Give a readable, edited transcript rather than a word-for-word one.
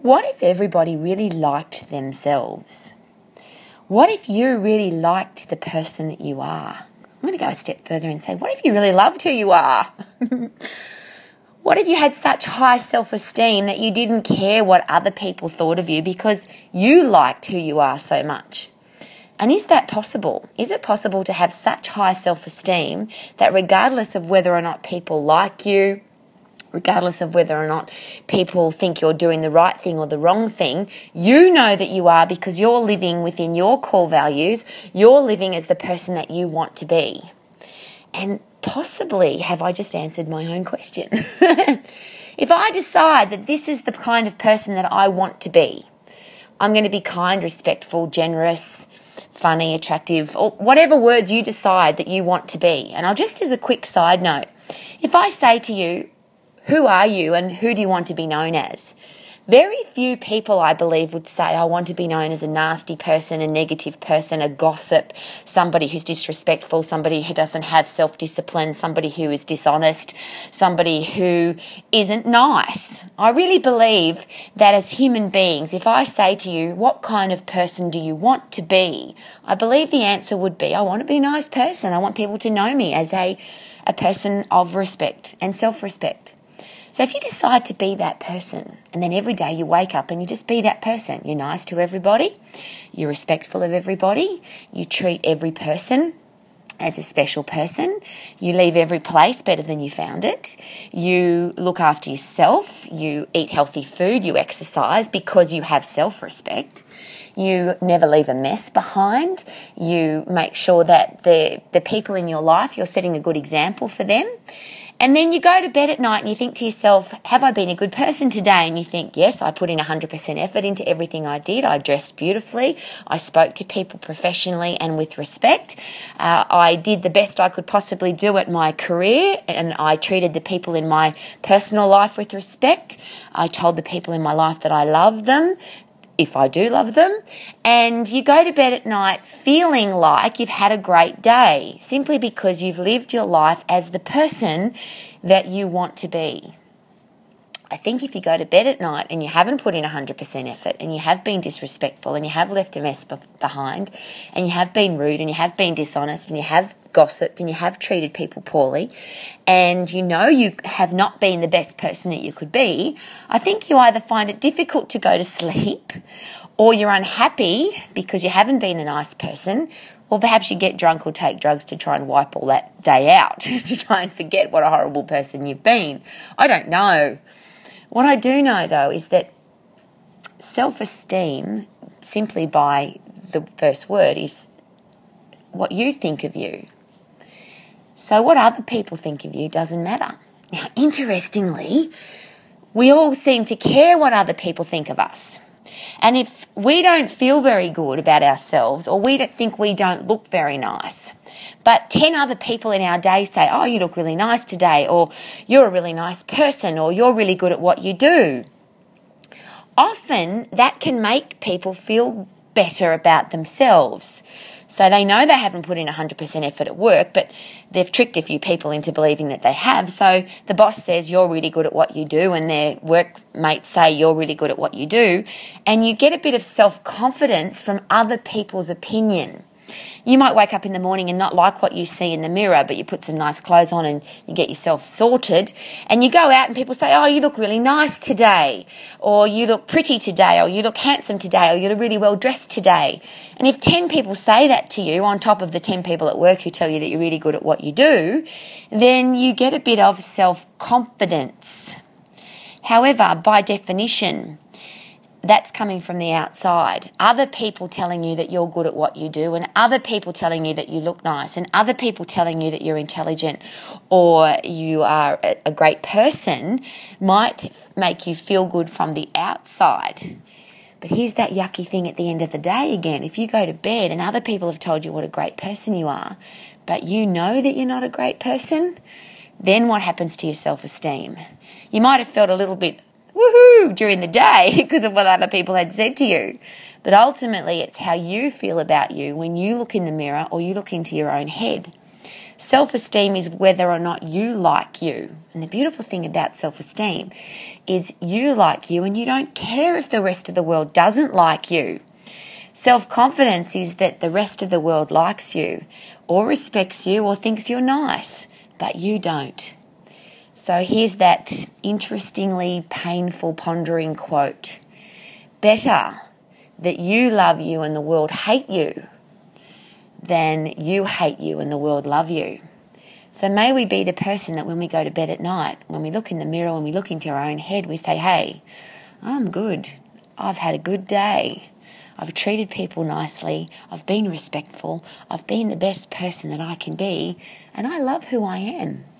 What if everybody really liked themselves? What if you really liked the person that you are? I'm going to go a step further and say, what if you really loved who you are? What if you had such high self-esteem that you didn't care what other people thought of you because you liked who you are so much? And is that possible? Is it possible to have such high self-esteem that regardless of whether or not people like you, regardless of whether or not people think you're doing the right thing or the wrong thing, you know that you are because you're living within your core values, you're living as the person that you want to be? And possibly have I just answered my own question? If I decide that this is the kind of person that I want to be, I'm going to be kind, respectful, generous, funny, attractive, or whatever words you decide that you want to be. And I'll just as a quick side note, if I say to you, who are you and who do you want to be known as? Very few people, I believe, would say, I want to be known as a nasty person, a negative person, a gossip, somebody who's disrespectful, somebody who doesn't have self-discipline, somebody who is dishonest, somebody who isn't nice. I really believe that as human beings, if I say to you, what kind of person do you want to be? I believe the answer would be, I want to be a nice person. I want people to know me as a person of respect and self-respect. So if you decide to be that person, and then every day you wake up and you just be that person, you're nice to everybody, you're respectful of everybody, you treat every person as a special person, you leave every place better than you found it, you look after yourself, you eat healthy food, you exercise because you have self-respect, you never leave a mess behind, you make sure that the people in your life, you're setting a good example for them. And then you go to bed at night and you think to yourself, have I been a good person today? And you think, yes, I put in 100% effort into everything I did. I dressed beautifully. I spoke to people professionally and with respect. I did the best I could possibly do at my career, and I treated the people in my personal life with respect. I told the people in my life that I loved them, if I do love them, and you go to bed at night feeling like you've had a great day simply because you've lived your life as the person that you want to be. I think if you go to bed at night and you haven't put in 100% effort and you have been disrespectful and you have left a mess behind and you have been rude and you have been dishonest and you have gossiped and you have treated people poorly and you know you have not been the best person that you could be, I think you either find it difficult to go to sleep or you're unhappy because you haven't been a nice person, or perhaps you get drunk or take drugs to try and wipe all that day out, to try and forget what a horrible person you've been. I don't know. What I do know, though, is that self-esteem, simply by the first word, is what you think of you. So what other people think of you doesn't matter. Now, interestingly, we all seem to care what other people think of us. And if we don't feel very good about ourselves, or we don't think we don't look very nice, but 10 other people in our day say, oh, you look really nice today, or you're a really nice person, or you're really good at what you do, often that can make people feel better about themselves. So they know they haven't put in 100% effort at work, but they've tricked a few people into believing that they have. So the boss says you're really good at what you do, and their workmates say you're really good at what you do, and you get a bit of self-confidence from other people's opinion. You might wake up in the morning and not like what you see in the mirror, but you put some nice clothes on and you get yourself sorted, and you go out and people say, oh, you look really nice today, or you look pretty today, or you look handsome today, or you look really well dressed today. And if 10 people say that to you on top of the 10 people at work who tell you that you're really good at what you do, then you get a bit of self-confidence. However, by definition, that's coming from the outside. Other people telling you that you're good at what you do, and other people telling you that you look nice, and other people telling you that you're intelligent or you are a great person might make you feel good from the outside. But here's that yucky thing at the end of the day again. If you go to bed and other people have told you what a great person you are, but you know that you're not a great person, then what happens to your self-esteem? You might have felt a little bit woohoo during the day because of what other people had said to you. But ultimately, it's how you feel about you when you look in the mirror or you look into your own head. Self-esteem is whether or not you like you. And the beautiful thing about self-esteem is you like you and you don't care if the rest of the world doesn't like you. Self-confidence is that the rest of the world likes you or respects you or thinks you're nice, but you don't. So here's that interestingly painful pondering quote. Better that you love you and the world hate you than you hate you and the world love you. So may we be the person that when we go to bed at night, when we look in the mirror, when we look into our own head, we say, hey, I'm good. I've had a good day. I've treated people nicely. I've been respectful. I've been the best person that I can be. And I love who I am.